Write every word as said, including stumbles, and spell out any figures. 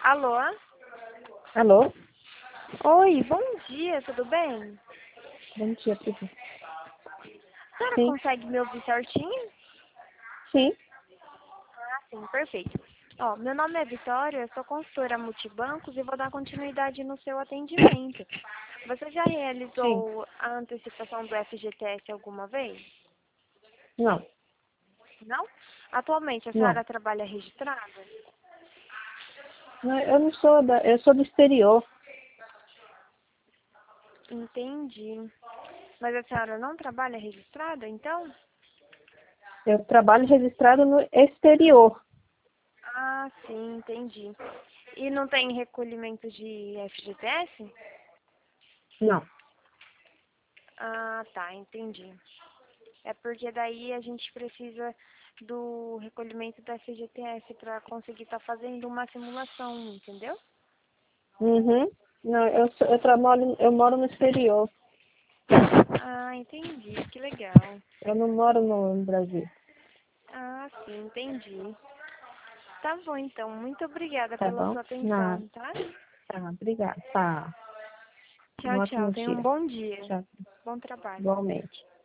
Alô? Alô? Oi, bom dia, tudo bem? Bom dia, tudo. A senhora Sim, consegue me ouvir certinho? sim, Ah, sim, perfeito. Ó, meu nome é Vitória, eu sou consultora multibancos e vou dar continuidade no seu atendimento. Você já sim. realizou a antecipação do F G T S alguma vez? Não, Não? Atualmente a não. senhora trabalha registrada? Não, eu não sou da, eu sou do exterior. Entendi. Mas a senhora não trabalha registrada, então? Eu trabalho registrado no exterior. Ah, sim, entendi. E não tem recolhimento de F G T S? Não. Ah, tá, entendi. É porque daí a gente precisa do recolhimento da F G T S para conseguir estar fazendo uma simulação, entendeu? Uhum. Não, eu, sou- eu trabalho, eu moro no exterior. Ah, entendi, que legal. Eu não moro no Brasil. Ah, sim, entendi. Tá bom, então. Muito obrigada Tá pela bom? sua Não, atenção, tá? tá, obrigada. Tá. Um Tchau, tchau. ótimo Tenha um dia. bom dia. Tchau. Bom trabalho. Igualmente.